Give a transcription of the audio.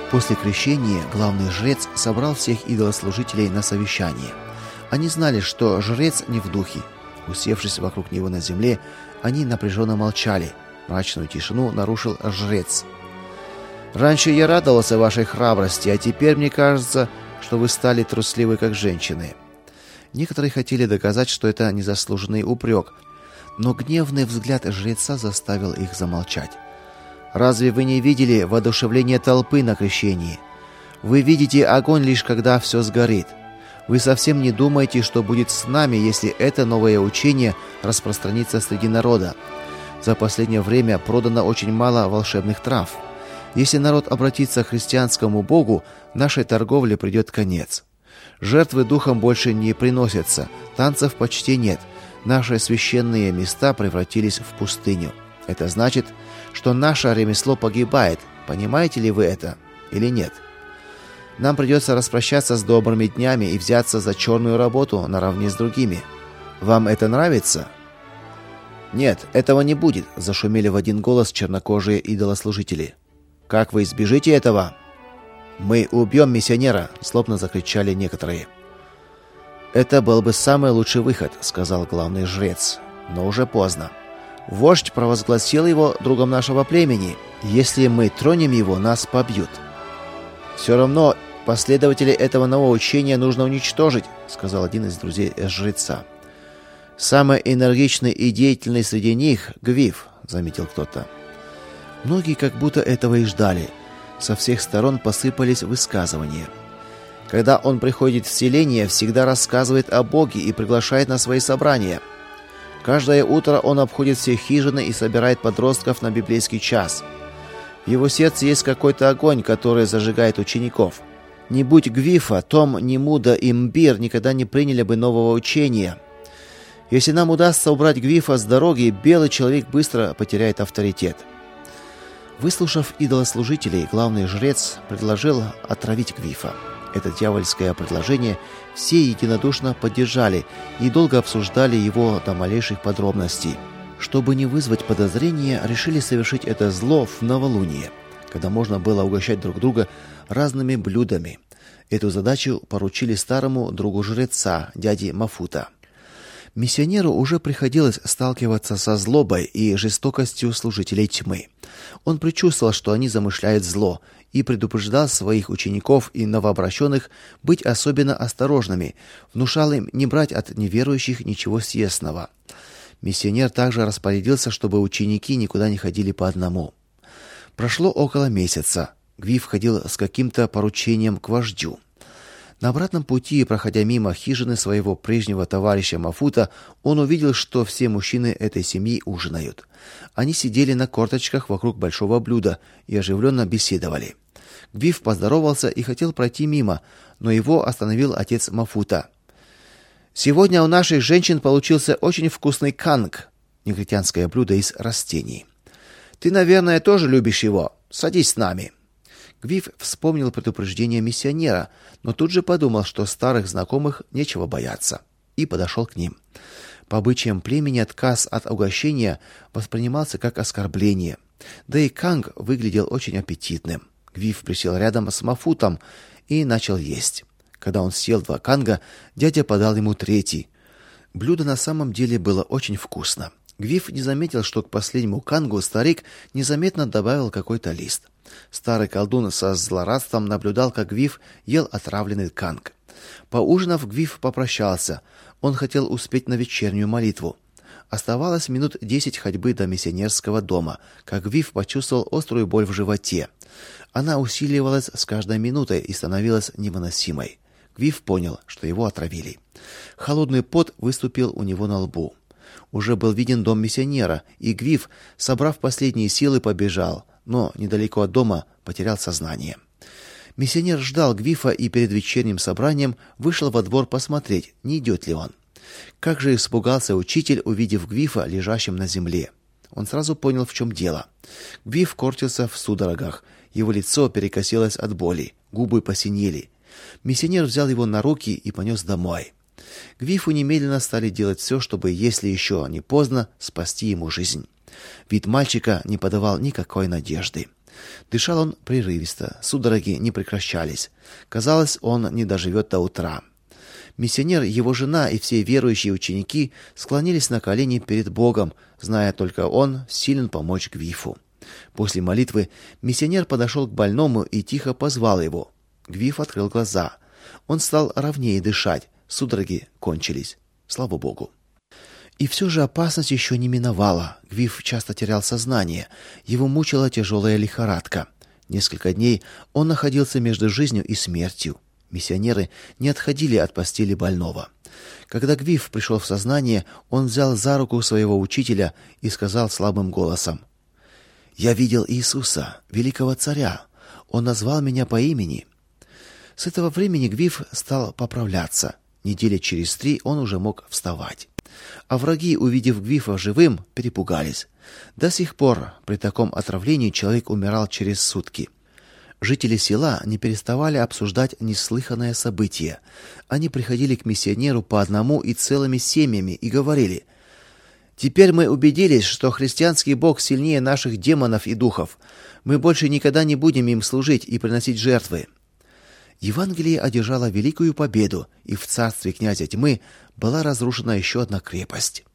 После крещения главный жрец собрал всех идолослужителей на совещание. Они знали, что жрец не в духе. Усевшись вокруг него на земле, они напряженно молчали. Мрачную тишину нарушил жрец. «Раньше я радовался вашей храбрости, а теперь мне кажется, что вы стали трусливы, как женщины». Некоторые хотели доказать, что это незаслуженный упрек, но гневный взгляд жреца заставил их замолчать. «Разве вы не видели воодушевление толпы на крещении? Вы видите огонь лишь когда все сгорит. Вы совсем не думаете, что будет с нами, если это новое учение распространится среди народа. За последнее время продано очень мало волшебных трав. Если народ обратится к христианскому Богу, нашей торговле придет конец. Жертвы духом больше не приносятся, танцев почти нет. Наши священные места превратились в пустыню. Это значит, что наше ремесло погибает. Понимаете ли вы это или нет? Нам придется распрощаться с добрыми днями и взяться за черную работу наравне с другими. Вам это нравится?» «Нет, этого не будет», — зашумели в один голос чернокожие идолослужители. «Как вы избежите этого?» «Мы убьем миссионера», — злобно закричали некоторые. «Это был бы самый лучший выход», — сказал главный жрец. «Но уже поздно. Вождь провозгласил его другом нашего племени. Если мы тронем его, нас побьют». «Все равно последователей этого нового учения нужно уничтожить», — сказал один из друзей жреца. «Самый энергичный и деятельный среди них — Гвиф», — заметил кто-то. Многие как будто этого и ждали. Со всех сторон посыпались высказывания. Когда он приходит в селение, всегда рассказывает о Боге и приглашает на свои собрания. Каждое утро он обходит все хижины и собирает подростков на библейский час. В его сердце есть какой-то огонь, который зажигает учеников. Не будь Гвифа, Том, Немуда и Мбир никогда не приняли бы нового учения. Если нам удастся убрать Гвифа с дороги, белый человек быстро потеряет авторитет. Выслушав идолослужителей, главный жрец предложил отравить Гвифа. Это дьявольское предложение все единодушно поддержали и долго обсуждали его до малейших подробностей. Чтобы не вызвать подозрения, решили совершить это зло в новолуние, когда можно было угощать друг друга разными блюдами. Эту задачу поручили старому другу жреца, дяде Мафута. Миссионеру уже приходилось сталкиваться со злобой и жестокостью служителей тьмы. Он предчувствовал, что они замышляют зло, и предупреждал своих учеников и новообращенных быть особенно осторожными, внушал им не брать от неверующих ничего съестного. Миссионер также распорядился, чтобы ученики никуда не ходили по одному. Прошло около месяца. Гвиф ходил с каким-то поручением к вождю. На обратном пути, проходя мимо хижины своего прежнего товарища Мафута, он увидел, что все мужчины этой семьи ужинают. Они сидели на корточках вокруг большого блюда и оживленно беседовали. Гвиф поздоровался и хотел пройти мимо, но его остановил отец Мафута. «Сегодня у наших женщин получился очень вкусный канг», негритянское блюдо из растений. «Ты, наверное, тоже любишь его. Садись с нами». Гвиф вспомнил предупреждение миссионера, но тут же подумал, что старых знакомых нечего бояться, и подошел к ним. По обычаям племени отказ от угощения воспринимался как оскорбление. Да и канг выглядел очень аппетитным. Гвиф присел рядом с Мафутом и начал есть. Когда он съел 2 канга, дядя подал ему 3. Блюдо на самом деле было очень вкусно. Гвиф не заметил, что к последнему кангу старик незаметно добавил какой-то лист. Старый колдун со злорадством наблюдал, как Гвиф ел отравленный канг. Поужинав, Гвиф попрощался. Он хотел успеть на вечернюю молитву. Оставалось минут 10 ходьбы до миссионерского дома, как Гвиф почувствовал острую боль в животе. Она усиливалась с каждой минутой и становилась невыносимой. Гвиф понял, что его отравили. Холодный пот выступил у него на лбу. Уже был виден дом миссионера, и Гвиф, собрав последние силы, побежал, но недалеко от дома потерял сознание. Миссионер ждал Гвифа и перед вечерним собранием вышел во двор посмотреть, не идет ли он. Как же испугался учитель, увидев Гвифа лежащим на земле. Он сразу понял, в чем дело. Гвиф корчился в судорогах, его лицо перекосилось от боли, губы посинели. Миссионер взял его на руки и понес домой. Гвифу немедленно стали делать все, чтобы, если еще не поздно, спасти ему жизнь. Вид мальчика не подавал никакой надежды. Дышал он прерывисто, судороги не прекращались. Казалось, он не доживет до утра. Миссионер, его жена и все верующие ученики склонились на колени перед Богом, зная только он силен помочь Гвифу. После молитвы миссионер подошел к больному и тихо позвал его. Гвиф открыл глаза. Он стал ровнее дышать, судороги кончились. Слава Богу. И все же опасность еще не миновала. Гвиф часто терял сознание. Его мучила тяжелая лихорадка. Несколько дней он находился между жизнью и смертью. Миссионеры не отходили от постели больного. Когда Гвиф пришел в сознание, он взял за руку своего учителя и сказал слабым голосом: «Я видел Иисуса, великого царя. Он назвал меня по имени». С этого времени Гвиф стал поправляться. Недели через 3 он уже мог вставать. А враги, увидев Гвифа живым, перепугались. До сих пор при таком отравлении человек умирал через сутки. Жители села не переставали обсуждать неслыханное событие. Они приходили к миссионеру по одному и целыми семьями и говорили: «Теперь мы убедились, что христианский Бог сильнее наших демонов и духов. Мы больше никогда не будем им служить и приносить жертвы». Евангелие одержало великую победу, и в царстве князя тьмы была разрушена еще одна крепость.